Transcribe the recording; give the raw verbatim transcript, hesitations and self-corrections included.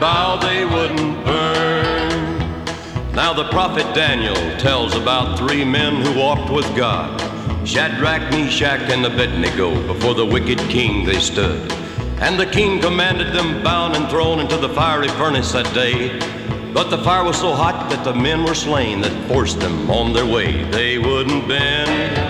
bow, they wouldn't burn. Now the prophet Daniel tells about three men who walked with God. Shadrach, Meshach, and Abednego, before the wicked king they stood. And the king commanded them bound and thrown into the fiery furnace that day. But the fire was so hot that the men were slain that forced them on their way. They wouldn't bend,